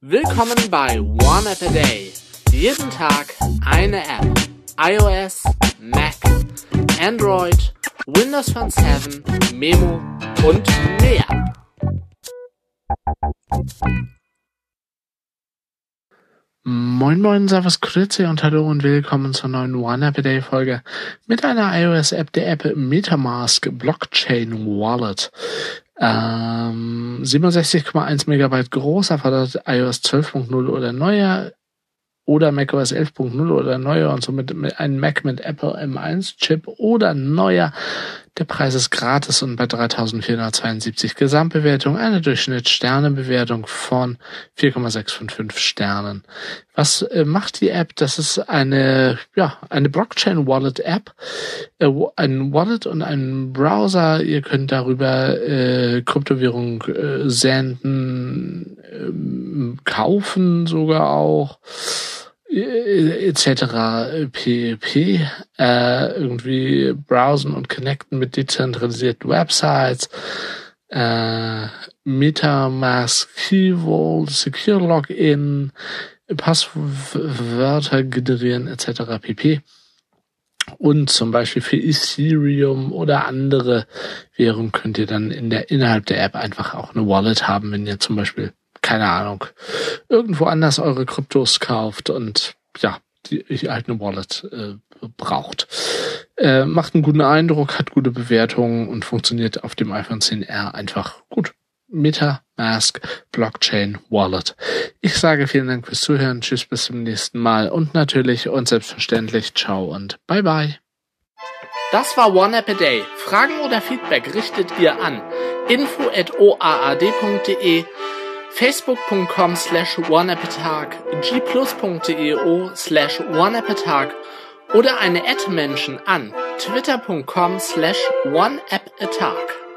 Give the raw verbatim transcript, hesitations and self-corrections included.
Willkommen bei One App a Day. Jeden Tag eine App. iOS, Mac, Android, Windows Phone sieben, Memo und mehr. Moin moin, servus, grüezi und hallo und willkommen zur neuen One App a Day Folge mit einer iOS-App, der App MetaMask Blockchain Wallet. Ähm, siebenundsechzig Komma eins Megabyte groß, erfordert iOS zwölf Punkt null oder neuer oder macOS elf Punkt null oder neuer und somit ein Mac mit Apple M eins Chip oder neuer. Der Preis ist gratis und bei dreitausendvierhundertzweiundsiebzig Gesamtbewertung eine Durchschnittssternebewertung von vier Komma sechs von fünf Sternen. Was äh, macht die App? Das ist eine ja eine Blockchain-Wallet-App, äh, ein Wallet und ein Browser. Ihr könnt darüber äh, Kryptowährung äh, senden, äh, kaufen sogar auch, et cetera pp. Äh, irgendwie browsen und connecten mit dezentralisierten Websites, äh, MetaMask Key Vault, Secure Login, Passwörter generieren et cetera pp. Und zum Beispiel für Ethereum oder andere Währungen könnt ihr dann in der innerhalb der App einfach auch eine Wallet haben, wenn ihr zum Beispiel, keine Ahnung, irgendwo anders eure Kryptos kauft und ja, die ihr halt eine Wallet äh, braucht. Äh, macht einen guten Eindruck, hat gute Bewertungen und funktioniert auf dem iPhone X R einfach gut. MetaMask Blockchain Wallet. Ich sage vielen Dank fürs Zuhören, tschüss, bis zum nächsten Mal und natürlich und selbstverständlich ciao und bye bye. Das war One App a Day. Fragen oder Feedback richtet ihr an info at o a a d punkt d e, facebook.com slash oneappatag, gplus.deo slash oneappatag oder eine Ad-Menschen an twitter.com slash oneappatag.